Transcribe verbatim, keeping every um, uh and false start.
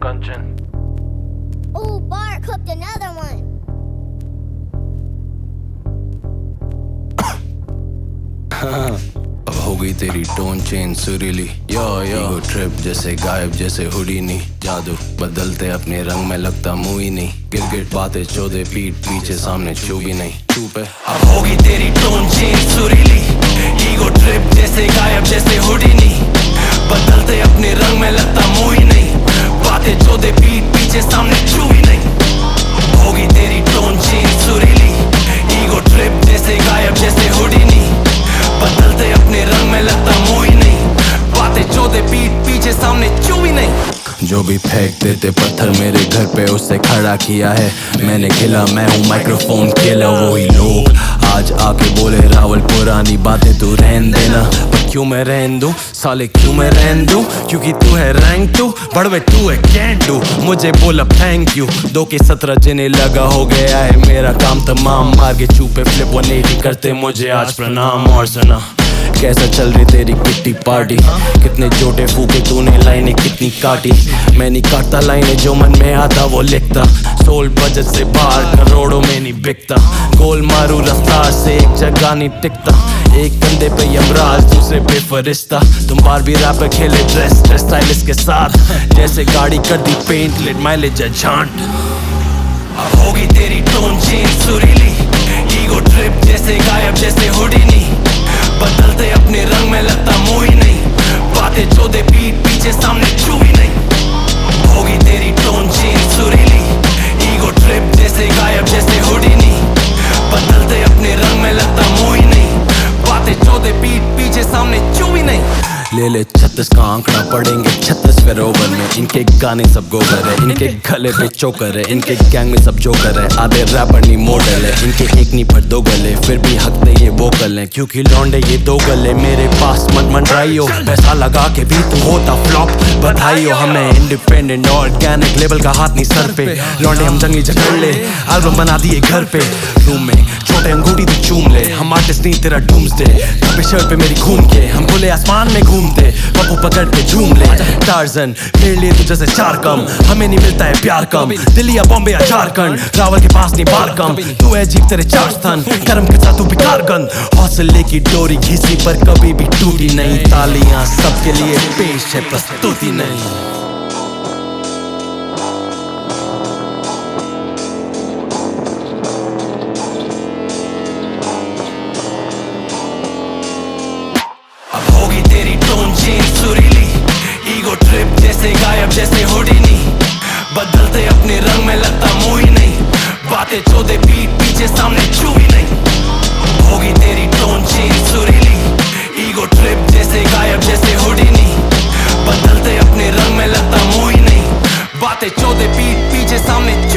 luncheon. Ooh, Bart cooked another one. अब हो गई तेरी टोन चेंज सुरीली, यो यो ट्रिप जैसे गायब जैसे हुडी नहीं, जादू बदलते अपने रंग में लगता मुँह ही नहीं, गिरगिट बातें चौदह पीठ पीछे सामने चुभी नहीं, चुप है। अब होगी तेरी टोन चेंज सुरीली, ईगो ट्रिप जैसे गायब जैसे हुडी नहीं, बदलते अपने रंग में लगता मुँह ही नहीं, बातें चौदह पीठ पीछे सामने चुभी नहीं। होगी तेरी टोन चेंज सुरीली, ईगो ट्रिप जैसे गायब जैसे हुडी नहीं, बदलते अपने रंग में लगता मुँह ही नहीं, बातें चौदह पीठ पीछे सामने चुभी नहीं। जो भी फेंक देते पत्थर मेरे घर पे उससे खड़ा किया है मैंने खिला, मैं हूँ माइक्रोफोन खेला। वही लोग आज आके बोले रावल पुरानी बातें तू रहन देना, पर क्यों मैं रहन दूं साले, क्यों मैं रहन दूं, क्योंकि तू है रैंक टू बड़वे, तू है कैन डू। मुझे बोला थैंक यू, दो के सत्रह जिन्हें लगा हो गया है मेरा काम तमाम, मार के चूपे फ्लिप वन एटी करते मुझे आज प्रणाम। और सुना कैसा चल रही तेरी किट्टी पार्टी, कितने जोटे फूके तूने लाइनें कितनी काटी, मैं नहीं काटता लाइनें जो मन में आता वो लिखता, सोल बजट से बाहर करोड़ों में नहीं बिकता, गोल मारू रफ्तार से एक जगह नहीं टिकता, एक कंधे पे यमराज दूसरे पे फरिश्ता, तुम बार भी रैपर खेले ड्रेस ड्रेस स्टाइलिस्ट के साथ, जैसे गाड़ी कर दी पेंट लेट माइलेज झांट। अब होगी तेरी टोन चेंज सुरीली, ईगो ट्रिप जैसे गायब जैसे हुडी नहीं, बदलते अपने रंग में लगता मुँह ही नहीं, बातें चौदह पीठ पीछे सामने चुभी नहीं। होगी तेरी टोन चेंज सुरीली, ईगो ट्रिप जैसे गायब जैसे हुडी नहीं, बदलते अपने रंग में लगता मुँह ही नहीं, बातें चौदह पीठ पीछे सामने चुभी नहीं। ले ले छत्तीस का आंकड़ा पड़ेंगे छत्तीस फिर ओवर में, इनके गाने सब गोबर है, इनके गले पे चोकर है, इनके गैंग में सब जोकर है, आधे रैपर नहीं मॉडल है, इनके एक नहीं पर दो गले फिर भी हक दे ये वोकल है, क्योंकि लौंडे ये दो गले मेरे पास मत मंडराइयो, पैसा लगा के भी तू होता फ्लॉप बधाइयो, हमें इंडिपेंडेंट ऑर्गेनिक लेवल का हाथ नहीं सर पे, लौंडे हम जंगली झगड़ ले एल्बम बना दिए घर पे, रूम में छोटे अंगूठी तू चूम ले, हम आर्टिस्ट नहीं तेरा डूम्सडे, पे शर्ट पे मेरी खून के हम खुले आसमान में घूमते, पप्पू पकड़ के झूम ले, टार्जन मेरे लिए तू जैसे चार कम, हमें नहीं मिलता है प्यार कम, दिल्ली या बॉम्बे या झारखंड, रावल के पास नहीं बार कम, तू है जीप तेरे चार स्थान, कर्म के साथ तू बेकार गन, हौसले की डोरी घिसी पर कभी भी टूटी नहीं, तालियां सबके लिए पेश है प्रस्तुति नहीं। तेरी टोन चेंज सुरीली, ईगो ट्रिप जैसे गायब जैसे हुडी नहीं, बदलते अपने रंग में लगता मुँह ही नहीं, बातें चौदह पीठ पीछे सामने चुभी नहीं। होगी तेरी टोन चेंज सुरीली, ईगो ट्रिप जैसे गायब जैसे हुडी नहीं, बदलते अपने रंग में लगता मुँह ही नहीं, बातें चौदह पीठ पीछे सामने